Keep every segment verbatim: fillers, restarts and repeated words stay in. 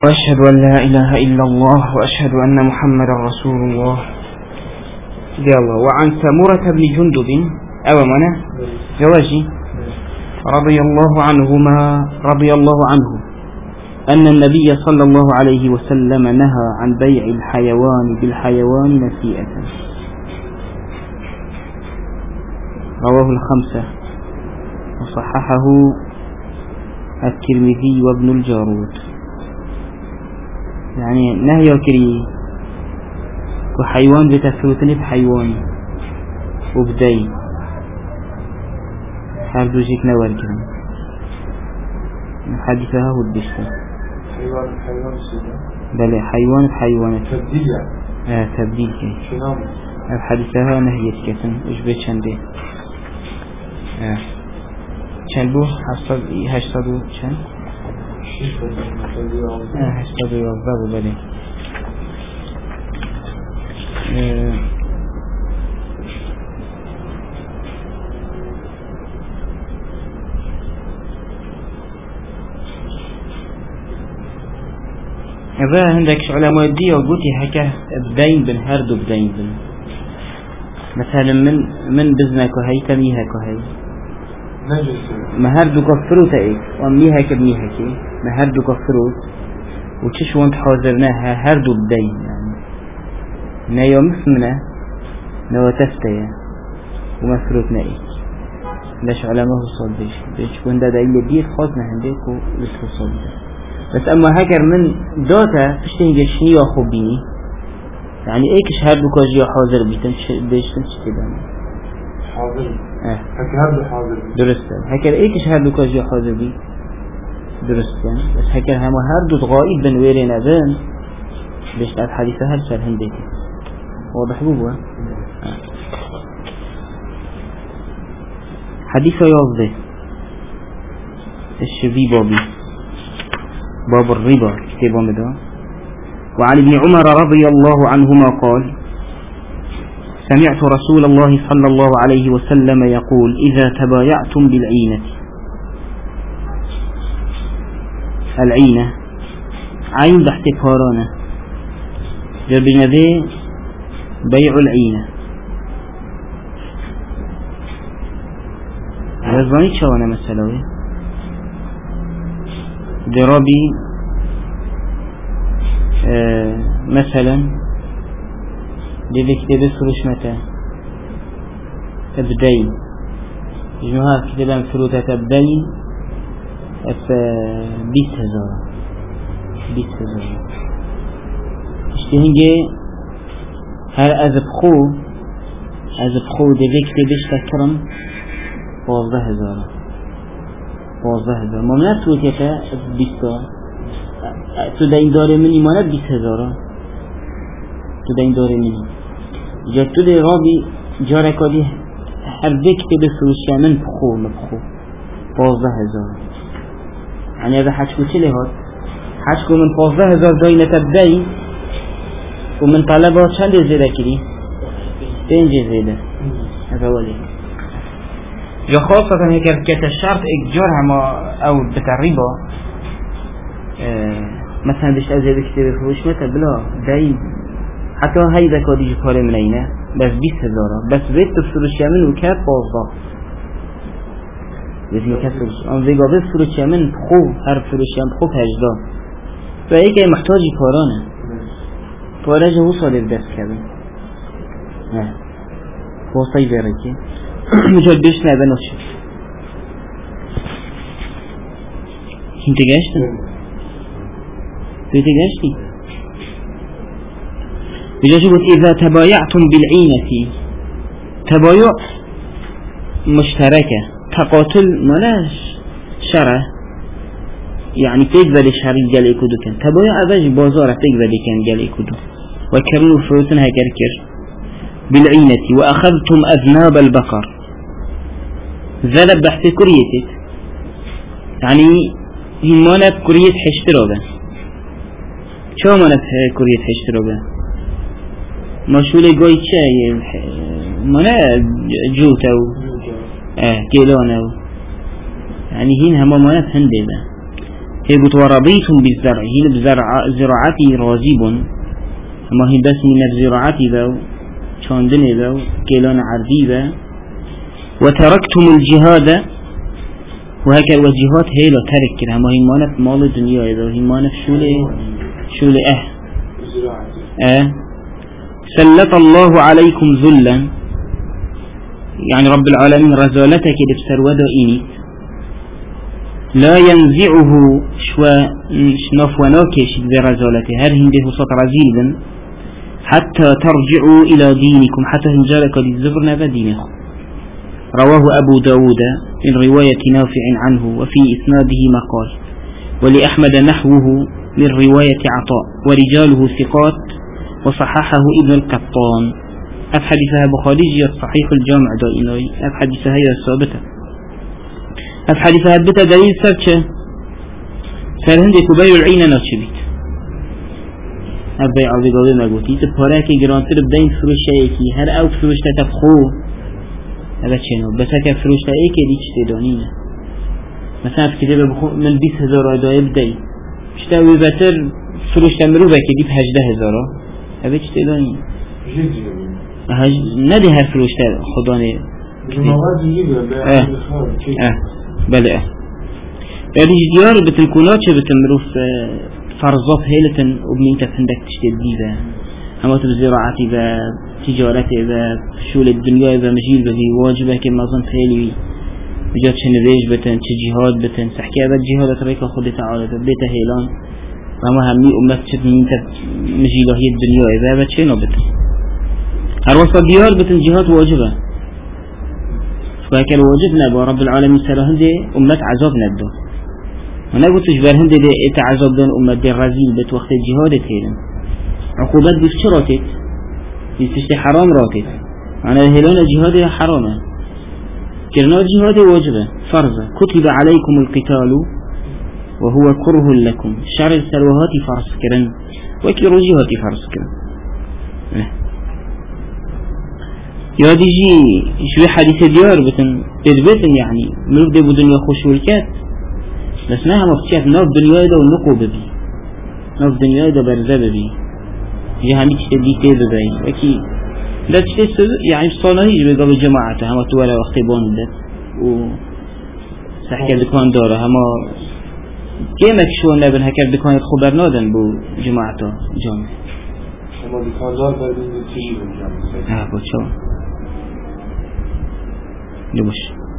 وأشهد أن لا إله إلا الله وأشهد أن محمد رسول الله. قال وعن سمرة بن جندب أو منه جواجي رضي الله عنهما رضي الله عنه أن النبي صلى الله عليه وسلم نهى عن بيع الحيوان بالحيوان نسيئة. رواه الخمسة وصححه الترمذي وابن الجارود. يعني نهي كري كحيوان بتفوتني بحيوان وبدي حال دوجيك نوال كرم حديثها هو البشتة حيوان حيوان سيدا بل حيوان بحيوان تبديل اه تبديل كي شنو حديثها نهيت كتن ايش بيت شندي اه شن بو هشتاد هشتادو شن اه هشتادو يوضابو بلي اه هذا عندك علماء الدين وقلت هكا بدين بن هردو بدين بن مثلا من من بزنك وهي تميها كهي ما هردو كفرو تاي وميها كبنيها كي ما هردو كفرو وتش وانت حاضرناها هردو بدين يعني نا يوم اسمنا نو تستيا ومفروض ناي ليش علماء صديش ليش كون دا دايل بيت خاصنا عندك ولسه صديش بس اما هكر من دوتا تشتهي شيء وخبيني يعني ايكش هردو كاجي حاضر بيتن بيشتن كده حاضر اه هكر هردو حاضر درست هكر ايكش هردو كاجي حاضر بي درست بس هكر هم هردو غائب بن ويرين ابن بيشت الحديثة هرسل هنديك واضح بوبا اه. حديثة يوضي الشبي بابي باب الربا كتاب مدى. وعن ابن عمر رضي الله عنهما قال سمعت رسول الله صلى الله عليه وسلم يقول إذا تبايعتم بالعينة العينة عين تحت كارانة جبنا ذي بيع العينة رزاني شوانا مسألة درابي آه مثلا دي كتاب فروش متى تبدين جنوها كتابا فروتا تبدين اف بيس هزار بيس هزار اشتهنجي هل ازبخو ازبخو دي كتابش تكرم بوضه هزار بوضه هزار ممنات توتيتا بيستا تو دين داره مني مانا بيس هزارا تو دين داره مني جا تو دي رابي جاركا دي هر ديك تبه فروشيا من بخو مبخو بوضه هزار يعني هذا حاجكو چلي هات حاجكو من بوضه هزار داينة تبدأي ومن طلبات چند زيادة كري بينج زيادة هذا ولي جا خاصة هيك كتا الشرط اجار هما او بتعريبا اه مثلا بيش ازيد كتير فروش مثلا بلا داي حتى هاي ذاك ديجي كار من عينه بس بيس هزارة بس بيت تفروش يمن وكاب بازده بس مكاب فروش ان ويقا بيت فروش يمن بخو هر فروش يمن بخو هجدا فهيك محتاجي كارانه كاره جو صادر دست كده نه وصي بيركي مجال بيش نبه نوشي انت قاشتن بيتي قاشتي بيجب إذا تبايعتم بالعينة تبايع مشتركة تقاتل ملاش شرع يعني تقبل الشرع جال إكودو كان تبايع أباج بازارة تقبل كان جال إكودو وكرنوا فروتنها كركر بالعينة وأخذتم أذناب البقر ذلب بحث كريتك يعني هنا كريت حشتروبة شو مانت كريت حشتروبة مشهور قوي شيء منا جوتو اه كيلونو يعني هين هما مانت هندي تيقول ورضيتم بالزرع هنا بزرع زراعتي راجب ما هي بس من الزراعتي ذو شاندني ذو كيلان عردي ذو وتركتم الجهاد وهكذا والجهاد هي لا ترك كده ما هي مانا في مال الدنيا ذو هي مانا في شولي شولي اه اه سلط الله عليكم ذلا يعني رب العالمين رزالتك بسروده إنيت لا ينزعه شوى شنفوناكش برزالته هل هنده صوت رزيلا حتى ترجعوا إلى دينكم حتى هنجالك للزبرنا بدينكم. رواه أبو داود من رواية نافع عنه وفي إسناده مقال ولأحمد نحوه من رواية عطاء ورجاله ثقات وصححه ابن القطان. أفحدثها بخاري صحيح الجامع دائناي أفحدثها هي الثابتة أفحدثها بتا دليل سرچه سر هندي كبير العين ناشبيت أبي عبد الله ما قلتي تبهراكي جرانتر بدين فروش شيء هر أو فروش تتبخو هذا شنو بس هكا فروش تأيك ديش تدانينه مثلا في كتابة بخو من بيس هزار عداء بدي شتاوي باتر فروش تمروبة كديب هجده هزارا هذا شتاوي تدانينه هج ندي هر فروش تأ خداني اه اه بلى يعني ديار بتنكونات شو بتمروف فرضات هيلة وبنيت عندك تشتري ديبا أما تبزراعة إذا تجارة إذا شول الدنيا إذا مجيل بذي واجبه كما ظن فيلي بجات شنريج بتن تجهاد بتن سحكي هذا الجهاد تريك خد تعالى بيته هيلان أما همي أمك شتني أنت مجيله هي الدنيا إذا بتشينه بتن أروس ديار بتن جهاد واجبه فهكذا واجبنا برب العالمين سر هندي أمة عذاب ندو أنا قلت إجبار هندي دي إتعذاب دون أمة دي الرزيل بت وقت الجهاد تهيلن عقوبات دي فشراتت دي تشتي حرام راتت أنا هلون الجهاد حرامة كرنا الجهاد واجبة فرضة كتب عليكم القتال وهو كره لكم شعر السلوهات فرص كرن وكرو جهاد فرص كرن يا دي جي شوي حديث ديار بتن تثبتن يعني ملوك دي بدنيا خوش والكات بس نها مفتشات ناف دنيا دا ونقو ببي ناف دنيا دا برزة ببي جهامي تشتدي تيب ببي وكي لا تشتد يعني الصالحيج بقى جماعته هما تولا واختبان ده و سحكي دكان داره هما كيمك شو نبن هكا دكان خبر نادن بو جماعته جامع هما دكان دار بردين تيجي بالجامع ها بوشو لبش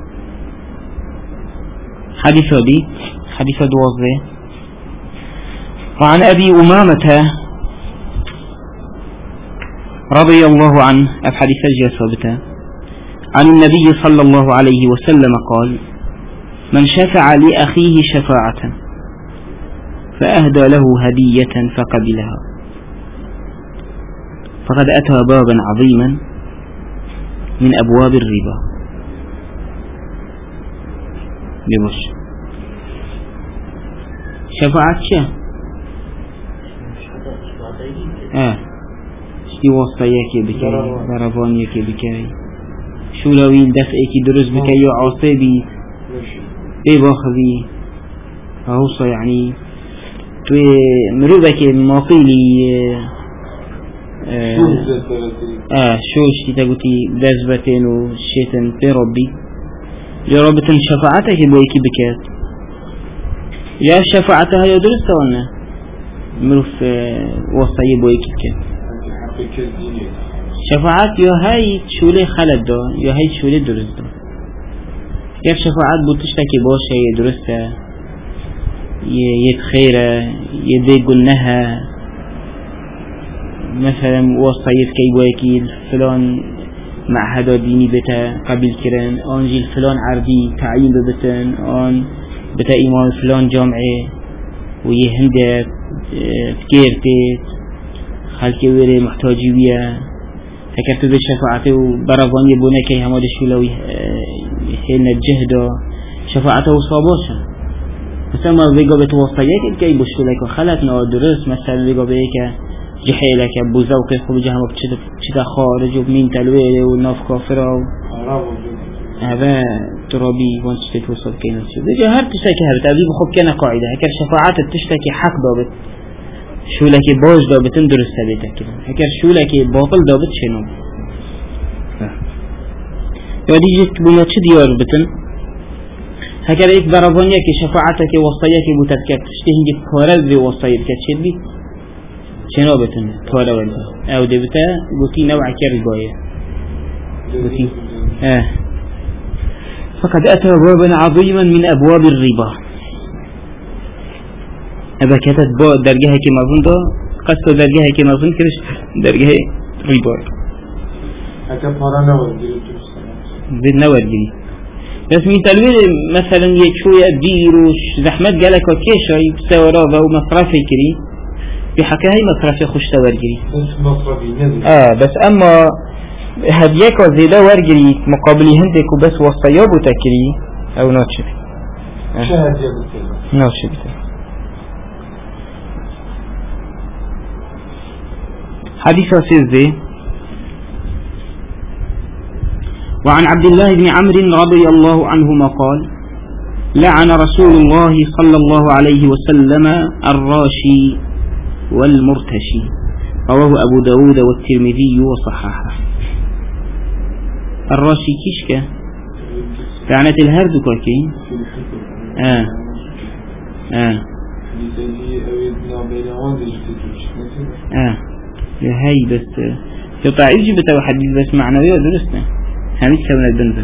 حديث دي حديث دوازه وعن أبي أمامة رضي الله عنه الحديث الجاء ثابتا عن النبي صلى الله عليه وسلم قال من شفع لأخيه شفاعة فأهدى له هدية فقبلها فقد أتى بابا عظيما من أبواب الربا. لبش شفاعة شا اه شتي واسطة يكي بكاي برفان يكي بكاي شو لوين دفع يكي درس بكاي عاصبي اي باخذي فهوصة يعني توي مروبك ماقيلي اه, آه شو شتي تقولي دزبتين وشيتن في ربي يا رب تن شفاعتك بويكي بكات يا شفاعتها يا درست وانا مروف وصايا بويكي بكات شفاعت يا هاي شولي خلد دا يا هاي شولي درست دا يا شفاعت بوتشتكي باشا يا درسته يتخيره يدقلنها مثلا وصايا كي بويكي فلان معهد ديني بتا قبل كرن آنجيل فلان عردي تعيين ببتن آن بتا إمام فلان جامعه ويهنده فكيرتت خلقه ويري محتاجي ويا فكرت بالشفاعته وبرفان يبونه كي هماد الشولوي هلنا الجهده شفاعته وصاباشه مثلا ما بيقى بتوصيك كي بشولك وخلتنا درس مثلا بيقى بيك جحيلك أبو زوق يخرج جهنم بتشد خارج ومين تلويله والناف كافره هذا ترابي وان تشتكي توصل كينا شو بيجي هر تشتكي هر تابي بخب كنا قاعدة هكر شفاعات تشتكي حق ضابط شو لك باج ضابط درست بيتك كده هكر شو لك باطل ضابط شنو ودي جت بويا شو ديار بتن هكر إيك برافونيا كي شفاعتك وصية كي بتذكر تشتهي جت كارل ذي وصية كتشد بي شنو بتن كارل ولا أو دبته قلتي نوع كرباية قلتي آه فقد أتى بابا عظيما من أبواب الربا أبا كتت با درجها كما ظندا قصد درجها كما ظن كرش درجها ربا هكا فارا نور بيد نور جري بس من تلوين مثلا يكشوية ديروش زحمت جالك وكيشا يبسا رابا ومصرفي كري بحكاها مصرفي خوش تور جري آه بس أما هديك وزيدا ورجري مقابلي هندك وبس وصياب وتكري أو ناتشب شو هدية بتكري ناتشب حديث سيزدي وعن عبد الله بن عمرو رضي الله عنهما قال لعن رسول الله صلى الله عليه وسلم الراشي والمرتشي رواه أبو داود والترمذي وصححه الراشي كيشكا لعنة الهرد كوكي آه آه آه هاي بس تطع يجي بتو حديث بس معنوي ودرسنا هميت سونا البنزة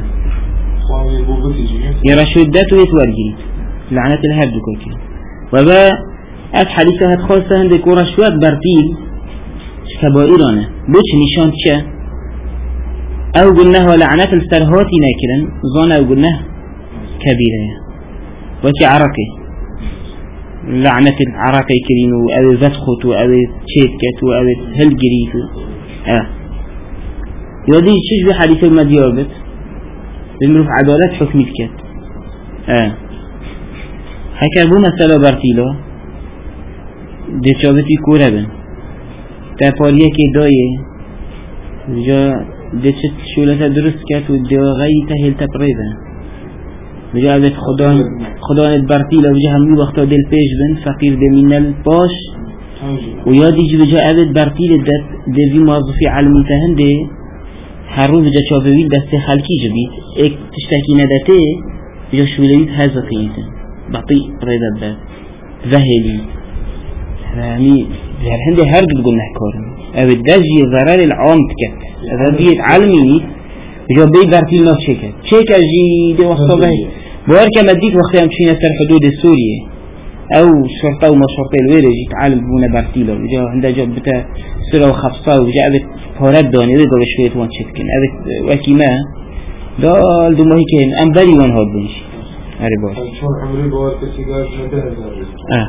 يرشو الداتو يتورجي لعنة الهرد كوكي وبا أس حديثة هتخلصة هندك ورشوات برتيل كبائرانه بوش نشان تشا أو قلناه لعنات السرهاتي ناكلا ظن أو قلناه كبيرة وكي عرقي لعنة العرقي كرينو أو زفخت أو تشيتكت أو هلجريت آه يودي شجب حديث المديابت بنروح عدالات حكم الكت آه هكا بو مسألة برتيلا دي شابتي كوربن تفاريه كي دايه جا دچت شولتا درست کرد و دیاغی تهیل تقریبا بجا عبد خدا خدا البرتي لو جا همي وقتا دل پیش بن فقير دمينال باش و یادیج بجا عبد برتي لدت دوی موظفی علمی تهنده هر روز بجا چاپوید دست خلکی جبید ایک تشتاکی ندته بجا شولوید هزا قیمتا بطيء ريدت دات ذهلي همي هر هنده هرد بقول نحكارم او الدجي ضرر العام تكت هذا بيت علمي بجا بي برتيل ناف شكت شكت جي دي وقتا بهي بواركا مديك وقتا يمشينا سر حدود السورية او شرطة وما شرطة الويرة جي تعالم بونا برتيلا بجا هنده جاب بتا سورة وخفصة وبجا ابت فارد داني ويقا بشوية وان شتكن ابت وكيما دال دو ماهي كهن ام بري وان هاد بنش اري باش شون عمري بواركا سيقاج مدهن اه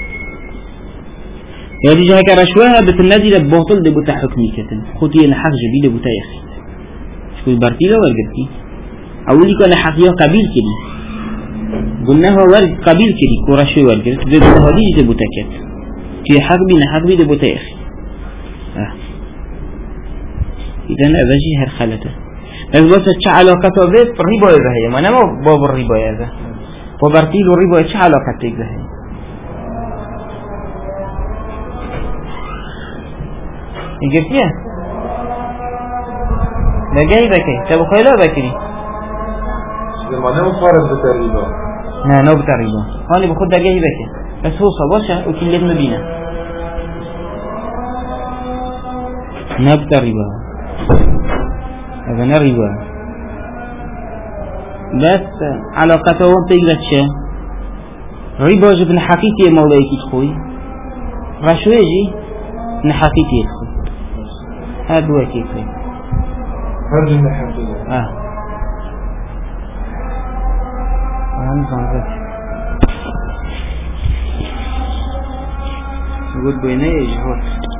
يعني جه هكا رشوها بتنادي لباطل دي بوتا حكمي كتن خطي الحق جبي دي بوتا يخي شكو البرتيلة ورقبتي أولي كان حقيا قبيل كلي قلناها ورق قبيل كلي كو رشوه ورقبت دي بوتا هدي دي بوتا كت في حق بي نحق بي دي بوتا يخي اه إذن أباجي هر خلته بس بس چه علاقته بيت ريبا إذا هي ما نما باب الريبا إذا وبرتيل والريبا چه علاقته إذا هي يجبتيه لا جاي بكي تبو خيلا بكري لما نو فارد بتريبا لا نو بتريبا هاني بخد ده جاي بكي بس هو صباشا وكلت مبينة نو بتريبا هذا نريبا بس علاقته بيجرت شيء ريبا جبن حقيقي مولاي تخوي رشوه جي نحقيقي تخوي هذا هو كيف هذا النحقيقي اه أهم صنعك يقول بيني يجهد